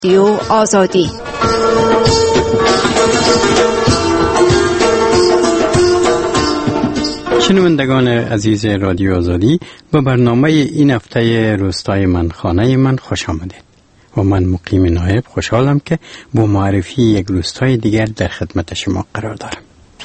رادیو آزادی. شنوندگان عزیز رادیو آزادی، به برنامه این هفته روستای من خانه من خوش آمدید. و من مقیم نایب خوشحالم که با معرفی یک روستای دیگر در خدمت شما قرار دارم.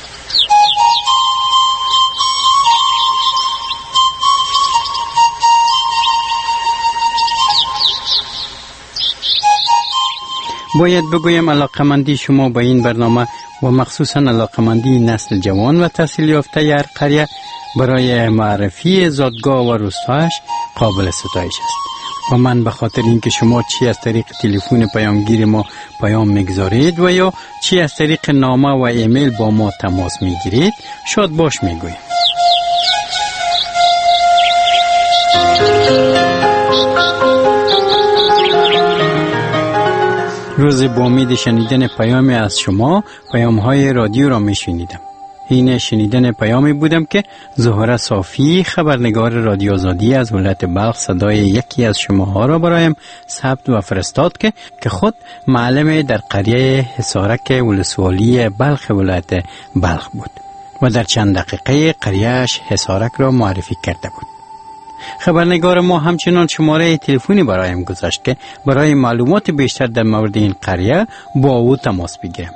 باید بگویم علاقمندی شما به این برنامه و مخصوصا علاقمندی نسل جوان و تحصیل یافته هر قریه برای معرفی زادگاه و روستایش قابل ستایش است. و من به خاطر اینکه شما چی از طریق تلفن پیامگیر ما پیام میگذارید و یا چی از طریق نامه و ایمیل با ما تماس میگیرید شاد باش میگویم. روز با امید شنیدن پیامی از شما پیام‌های رادیو را میشنیدم. این شنیدن پیامی بودم که زهره صافی خبرنگار رادیو آزادی از ولایت بلخ صدای یکی از شماها را برایم ثبت و فرستاد که خود معلم در قریه حصارک ولسوالی بلخ ولایت بلخ بود و در چند دقیقه قریه‌اش حصارک را معرفی کرده بود. خبرنگار ما همچنان شماره تلفنی برایم گذاشت که برای معلومات بیشتر در مورد این قریه با او تماس بگیرم.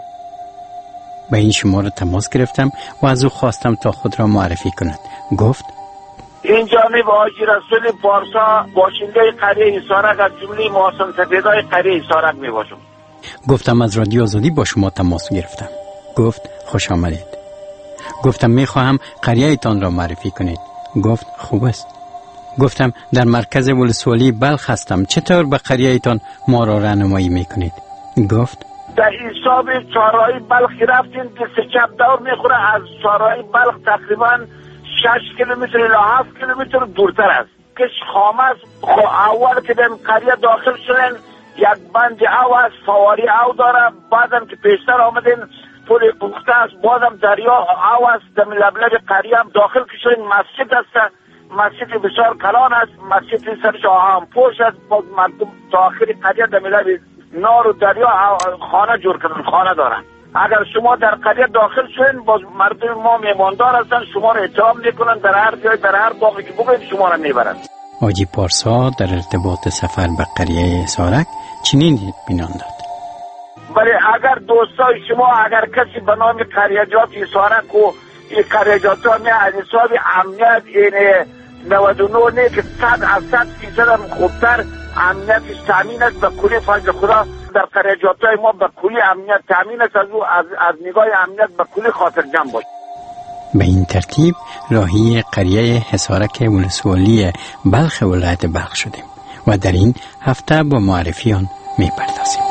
به این شماره تماس گرفتم و از او خواستم تا خود را معرفی کند. گفت این جانب حاجی رسول پارسا باشنده قریه حصارک از جمله محسن سپیدای قریه حصارک می باشم. گفتم از رادیو آزادی با شما تماس گرفتم. گفت خوش آمدید. گفتم می خواهم قریه ایتان را معرفی کنید. گفت خوب است. گفتم در مرکز ولسوالی بلخ هستم، چطور به قریه ایتان ما را راهنمایی میکنید؟ گفت در حساب چهارراه بلخ رفتیم که سه چپ دور میخوره، از چهارراه بلخ تقریبا 6 کیلومتر الی 7 کیلومتر دورتر است. که خامه است. اول که در قریه داخل شدن یک بند او است، فواری او داره، بعدم که پیشتر آمدین پل پخته است، بعدم دریا او است. در لبلب قریه داخل که شدن مسجد است، مسجد بسیار کلان است، مسجد سرش آهن پوش است. باز مردم تا آخری قریه در لب نار و دریا خانه جور کردن، خانه دارن. اگر شما در قریه داخل شوین باز مردم ما میماندار هستن، شما را احترام میکنن، در هر جای در هر باغی که بگوید شما را میبرن. حاجی پارسا در ارتباط سفر به قریه حصارک چنین اطمینان داد. ولی اگر دوستای شما اگر کسی به نام قریه‌جات حصارک و این قریه‌جات ها می از حساب امنیت این 99 نه که 100% هم خوبتر امنیتش تامین است. به کلی فضل خدا در قریه‌جات‌های ما به کلی امنیت تامین است. از نگاه امنیت به کلی خاطر جمع باش. به این ترتیب راهی قریه حصارک ولسوالی بلخ ولایت بلخ شدیم و در این هفته با معرفی آن می‌پردازیم.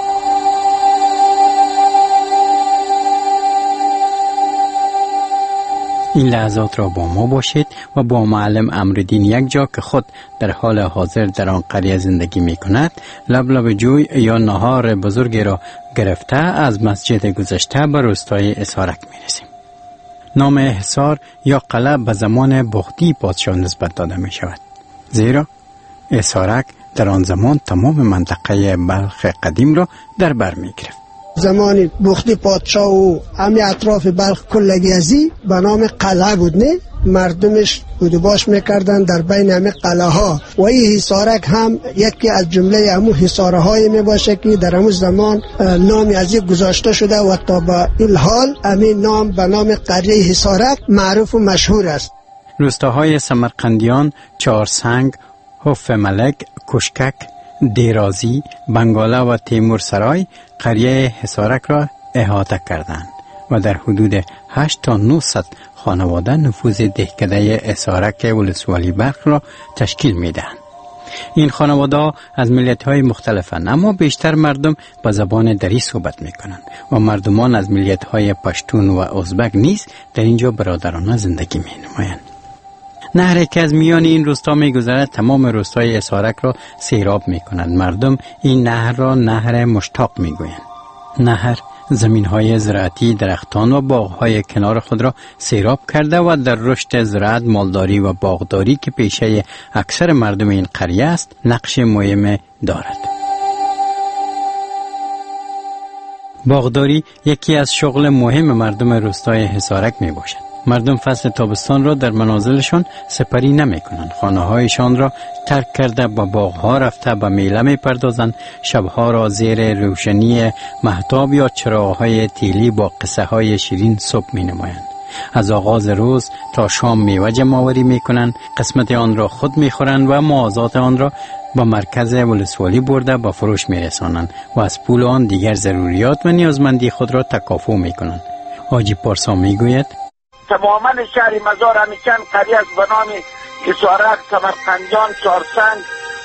این لحظات را با ما باشید و با معلم امردین یکجا که خود در حال حاضر در آن قریه زندگی می کند لب جوی یا نهار بزرگی را گرفته از مسجد گذشته به روستای حصارک می رسیم. نام حصار یا قلعه به زمان بختی پادشاه نسبت داده می شود، زیرا حصارک در آن زمان تمام منطقه بلخ قدیم را در بر می گرفت. زمان بختی پادشاه و همه اطراف بلخ کلگی ازی به نام قلعه بود، نه؟ مردمش بودباش میکردن در بین همه قلعه ها و این حصارک هم یکی از جمله همون حصاره های میباشه که در همون زمان نامی از این گذاشته شده و تا به این حال همین نام به نام قریه حصارک معروف و مشهور است. روستاهای سمرقندیان، چهارسنگ، حف ملک، کشکک، دیرازی، بنگاله و تیمور سرای قریه حصارک را احاطه کردند و در حدود 8 تا 900 خانواده نفوذ دهکده حصارک ولسوالی بلخ را تشکیل می‌دهند. این خانواده از ملیت‌های مختلفند، اما بیشتر مردم با زبان دری صحبت می‌کنند و مردمان از ملیت‌های پشتون و ازبک نیز در اینجا برادرانه زندگی می‌نمایند. نهری که از میان این روستا می‌گذرد تمام روستای حصارک را سیراب می‌کند. مردم این نهر را نهر مشتاق می‌گویند. نهر زمین‌های زراعتی، درختان و باغ‌های کنار خود را سیراب کرده و در رشد زراعت، مالداری و باغداری که پیشه اکثر مردم این قریه است نقش مهم دارد. باغداری یکی از شغل مهم مردم روستای حصارک می باشد. مردم فصل تابستان را در منازلشان سپری نمی کنند. خانه هایشان را ترک کرده با باغها رفته به میله می پردازند. شبها را زیر روشنی مهتاب یا چراغهای تیلی با قصه های شیرین صبح می نمایند. از آغاز روز تا شام میوه جمع‌آوری می کنند. قسمت آن را خود می خورند و موازات آن را با مرکز ولسوالی برده با فروش می رسانند و از پول آن دیگر ضروریات و نیازمندی خود را تکافو می کنند. حاجی پارسا می گوید تماما شهر مزار همیچند قریه است به نام حصارک، سمرقندیان، چهارسنگ،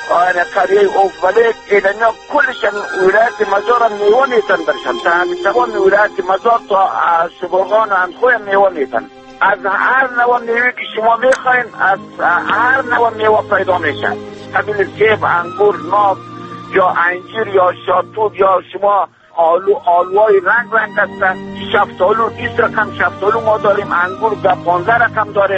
قریه اوفولک، اینا کلشان ولایت مزار هم میوه میتن برشن. تا تمام ولایت مزار تا شبرغان و اندخوی میوه میتن. از هر نوع میوه که شما میخواین از هر نوع میوه پیدا میشه. قبیل سیب، انگور، ناب یا انجیر یا شاتوت یا شما آلوهای رنگ هستن. شفتالو 20 رقم شفتالو ما داریم، انگور 15 رقم داریم،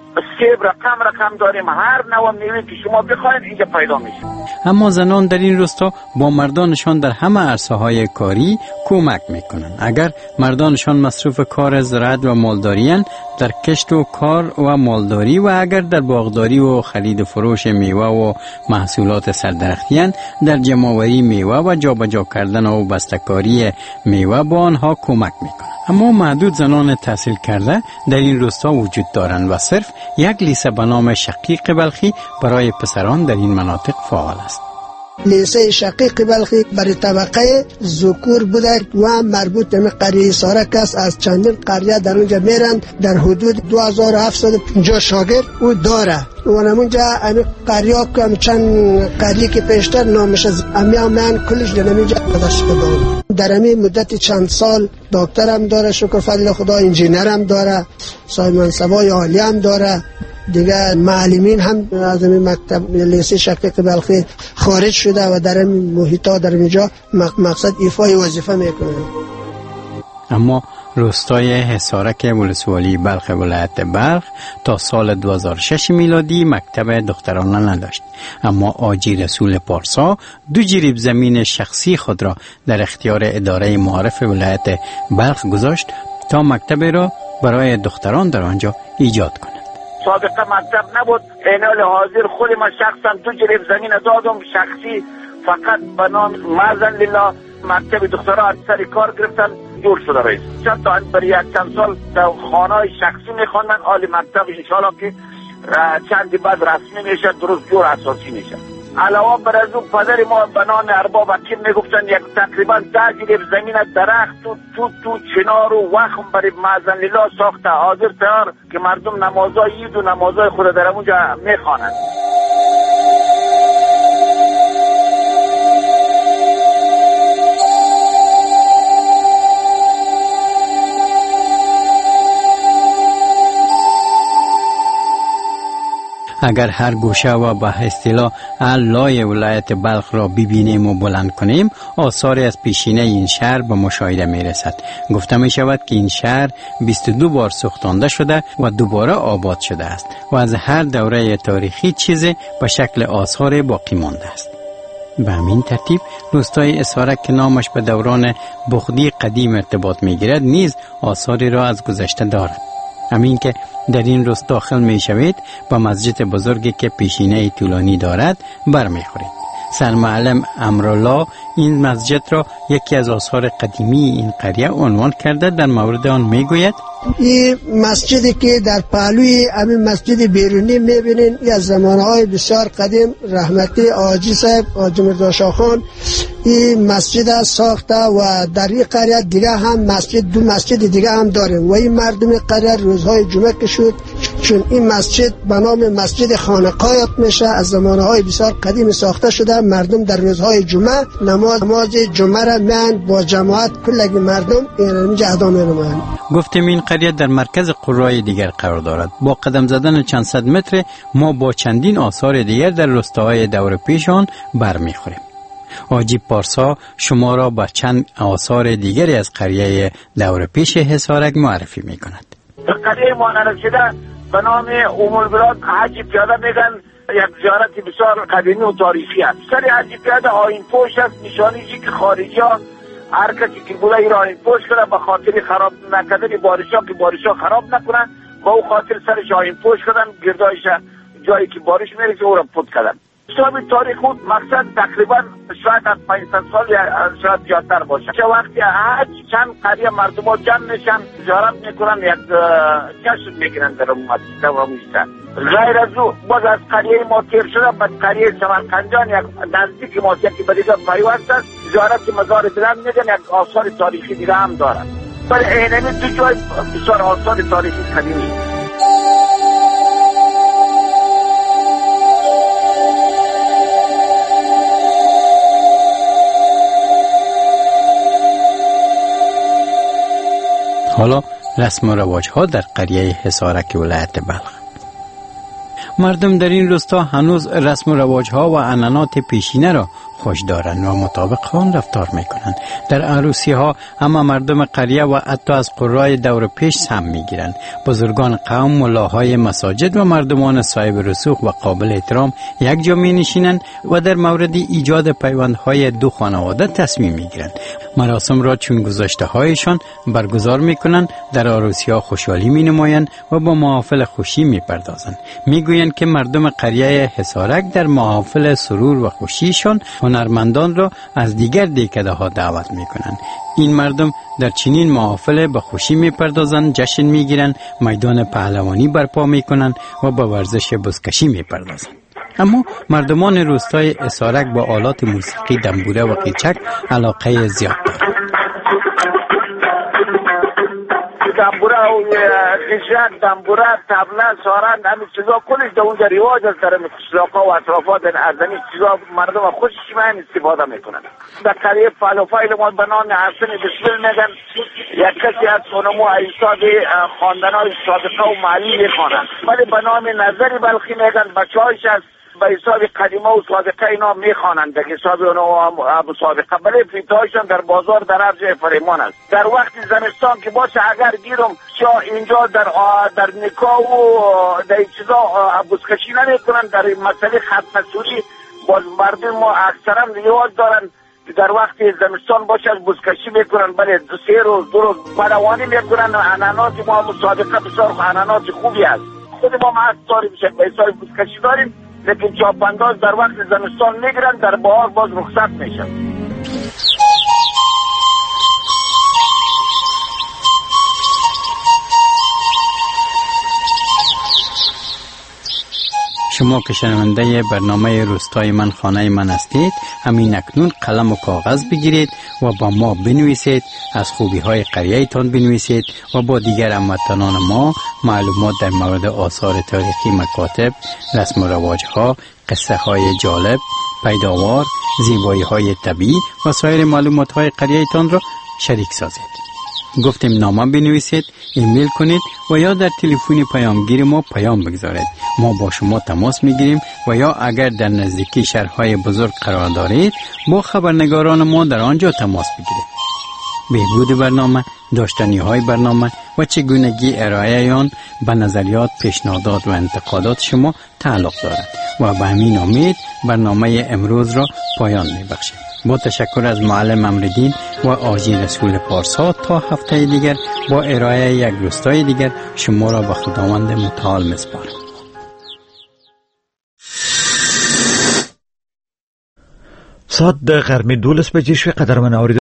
سیب رقم داریم. هر نوع میوه که شما بخواید اینجا پیدا میشه. اما زنان در این روستا با مردانشان در همه عرصه های کاری کمک میکنند. اگر مردانشان مصروف کار زراعت و مالداری اند، در کشت و کار و مالداری، و اگر در باغداری و خرید و فروش میوه و محصولات سردرختی اند، در جمع‌آوری میوه و جابجا کردن و بسته‌کاری میوه با آنها کمک میکنند. اما معدود زنان تحصیل کرده در این روستا وجود دارند و صرف یک لیسه به نام شقیق بلخی برای پسران در این مناطق فعال است. لیسه شقیق بلخی برای طبقه ذکور بوده و مربوط به قریه حصارک است. از چندین قریه در اونجا میرند. در حدود 2750 شاگرد او داره. و اونجا امی قریه که چند قریه که پیشتر نامش از من کلش در اونجا قدش بدارم. در امی مدت چند سال دکتر هم داره، شکر فضل خدا، انجینر هم داره، صاحب منصبای عالی هم داره. دیگه معلمین هم از این مکتب لیسه شقیق بلخی خارج شده و در این محیطا در اینجا مقصد ایفای وظیفه میکنه. اما روستای حصارک ولسوالی بلخ ولایت بلخ تا سال 2006 میلادی مکتب دخترانه نداشت. اما حاجی رسول پارسا 2 جریب زمین شخصی خود را در اختیار اداره معارف ولایت بلخ گذاشت تا مکتب را برای دختران در آنجا ایجاد کند. سابقه مکتب نبود. اینال حاضر خود من شخصا 2 جریب زمین دادم شخصی فقط به نام مازن لیلا. مکتب دخترها از سر کار گرفتن جور شده رئیس. چند تا برای چند سال در خانه‌های شخصی میخواندن. آل مکتب انشاءالله که چندی بعد رسمی میشه، درست جور اساسی میشه. علاوه بر از اون پدر ما به نام ارباب حکیم میگفتن یک تقریبا 10 جریب زمین درخت تو چنار و وخم برای مازن لیلا ساخته حاضر تیار که مردم نمازهای عید و نمازهای خود در اونجا میخوانند. اگر هر گوشه و به اصطلاح لای ولایت بلخ را ببینیم و بلند کنیم، آثاری از پیشینه این شهر به مشاهده می رسد. گفته می شود که این شهر 22 بار سوختانده شده و دوباره آباد شده است و از هر دوره تاریخی چیزی به شکل آثار باقی مانده است. به همین ترتیب روستای حصارک که نامش به دوران بخدی قدیم ارتباط می گیرد نیز آثاری را از گذشته دارد. همین که در این روستا داخل می شوید با مسجد بزرگی که پیشینه طولانی دارد برمی خورید. سرمعلم امرالله این مسجد را یکی از آثار قدیمی این قریه عنوان کرده. در مورد آن می گوید این مسجدی که در پهلوی همین مسجد بیرونی میبینین از زمانهای بسیار قدیم رحمتی حاجی صاحب حاجی مرزا شاه خان این مسجد ساخته و در این قریه دیگه هم مسجد 2 مسجد دیگه هم داریم و این مردم قریه روزهای جمعه که شد چون این مسجد به نام مسجد خانقاه میشه از زمانهای بسیار قدیم ساخته شده. مردم در روزهای جمعه نماز جمعه را میان با جماعت کلگی مردم اینجا ادا می‌نمایند. گفتیم این قریه در مرکز قرای دیگر قرار دارد. با قدم زدن چند صد متر ما با چندین آثار دیگر در روستاهای دور پیش آن برمیخوریم. حاجی پارسا شما را با چند آثار دیگری از قریه دور پیش حصارک معرفی می‌کند. قریه ما نرسیده به نام البلاد حاجی پیاده میگن. یک زیارت بسیار قدیمی و تاریخی است. سر حاجی پیاده آیین پوش است، نشانیشی که خارجی ها هر کسی که بوده ایرانی پوش کنه به خاطر خراب نکردن بارشا که بارشا خراب نکنن، با او خاطر سرش آین پوش کردن، گردایش جایی که بارش میرسه او را پود کردن. حساب تاریخ خود مقصد تقریبا شاید از 500 سال یا شاید زیادتر باشه. چه وقتی هر چند قریه مردم ها جمع نشن زیارت میکنن، یک جشن میگیرن در مجلس. غیر از او باز از قریه ما تیر شده به قریه سمرقندیان یک نزدیک ما که به دیگه پیوست است، زیارت مزار بلند میگن، یک آثار تاریخی دیگه هم دارن. ولی اینمی تو جای بسیار آثار تاریخی قدیمی. حالا رسم و رواج ها در قریه حصارک ولایت بلخ. مردم در این روستا هنوز رسم و رواج ها و عنعنات پیشینه را خوش دارند و مطابق آن رفتار میکنند. در عروسی ها اما مردم قریه و حتی از قرای دور پیش سهم میگیرند. بزرگان قوم، ملاهای مساجد و مردمان صاحب رسوخ و قابل احترام یک جا می نشینند و در مورد ایجاد پیوندهای دو خانواده تصمیم میگیرند. مراسم را چون گذشته هایشان برگزار میکنند. در عروسی ها خوشحالی می نمایند و با محافل خوشی می پردازند. میگویند که مردم قریه حصارک در محافل سرور و خوشیشان هنرمندان را از دیگر دهکده ها دعوت می کنند. این مردم در چنین محافل به خوشی می پردازند، جشن می گیرند، میدان پهلوانی برپا می کنند و به ورزش بزکشی می پردازند. اما مردمان روستای حصارک با آلات موسیقی دنبوره و قیچک علاقه زیاد دارند. دنبوره و قیچک، دنبوره، طبله، سارنگ، همین چیزا کلش در اونجا رواج است. در قشلاق‌ها و اطرافات از این چیزا مردم خوشش میاد استفاده میکنن. در قریه فلوفایل ما به نام حسن بسمل میگن. یک کسی از خانمو ایستاد خواندن‌های سابقه و معلی میخوانند، ولی به نام نظری بلخی میگن. بچه‌هایش از به حساب قدیمه و سابقه اینا میخوانند، در حساب اونا سابقه، ولی فیتهایشان در بازار در هر جای فریمان است. در وقت زمستان که باشه اگر گیرم چا اینجا در نکاح و در چیزا بزکشی نمیکنن، در مسئله ختم سوری باز مردم ما اکثرا رواج دارن در وقت زمستان باشه از بزکشی میکنن، ولی 3 روز 2 روز پهلوانی میکنن. عنعنات ما مسابقه بسیار عنعنات خوبی است. خود ما از داریم به حساب بزکشی داریم، لیکن چاپانداز در وقت زمستان میگیرن، در بهار باز رخصت میشن. شما که شنونده برنامه روستای من خانه من هستید، همین اکنون قلم و کاغذ بگیرید و با ما بنویسید، از خوبی های قریه تان بنویسید و با دیگر هموطنان ما معلومات در مورد آثار تاریخی، مکاتب، رسم و رواج ها، قصه های جالب، پیداوار، زیبایی های طبیعی و سایر معلومات های قریه تان را شریک سازید. گفتیم نامه بنویسید، ایمیل کنید و یا در تلفن پیامگیر ما پیام بگذارید. ما با شما تماس میگیریم و یا اگر در نزدیکی شهرهای بزرگ قرار دارید با خبرنگاران ما در آنجا تماس بگیرید. بهبود برنامه، داشتنی های برنامه و چگونگی ارائه آن به نظریات، پیشنهادات و انتقادات شما تعلق دارد و به همین امید برنامه امروز را پایان میبخشیم. با تشکر از معلم امردین و آجی رسول پارسا، تا هفته دیگر با ارائه یک روستای دیگر شما را به خداوند متعال میسپارم. ساعت د غرمې 12 بجې شوې. قدرمن اوریدونکو